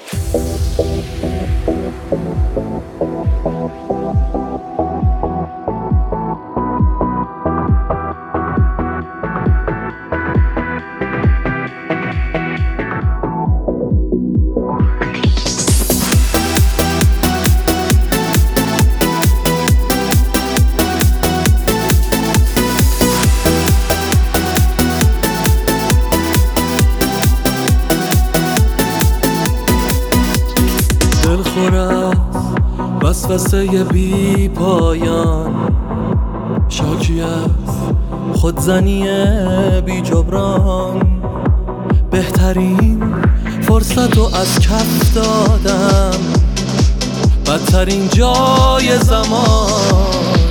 دلخور از وسوسه بی پایان، شاکی از خودزنی بی جبران. بهترین فرصت رو از کف دادم، بدترین جای زمان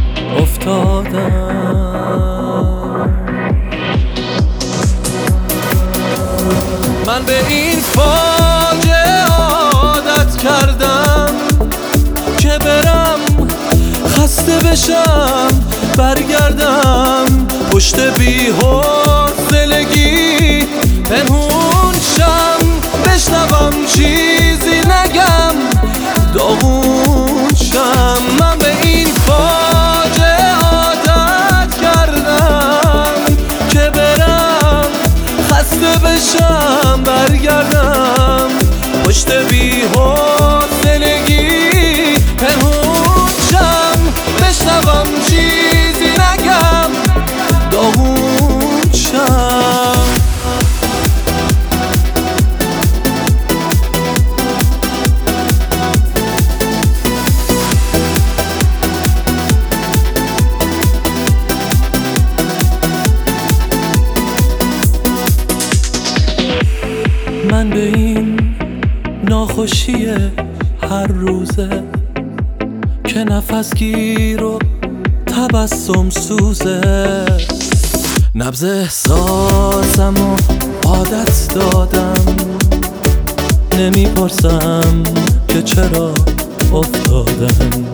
افتادم. من به این فاجعه عادت کردم که برم خسته بشم برگردم، پشت بی‌حوصلگی پنهون شم، بشنوم چیزی نگم داغون شم. من به این فاجعه عادت کردم که برم خسته بشم برگردم، پشت بی‌حوصلگی پنهون شم، بشنوم چیزی نگم داغون شم. من به این ناخوشی هر روزه که نفس گیر و تبسم سوزه، نبض احساسم و عادت دادم، نمیپرسم که چرا افتادم،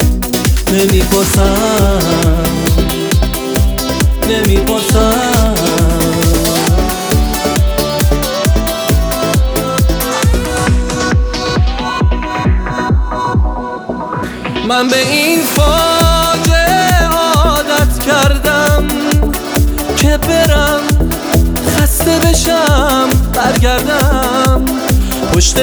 نمیپرسم. من به این فاجعه عادت کردم که برم خسته بشم برگردم، پشت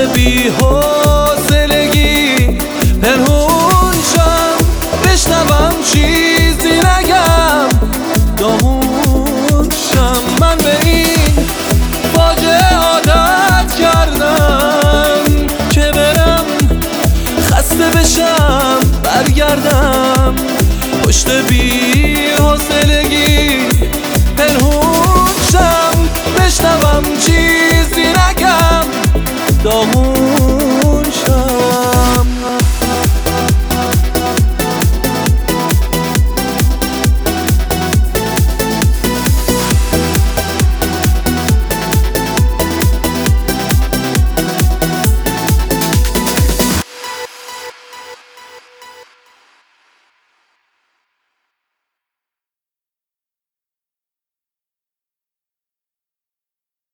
بی‌حوصلگی پنهون شم، بشنوم چیزی نگم داغون شم. من به این فاجعه عادت کردم که برم خسته بشم برگردم، پشت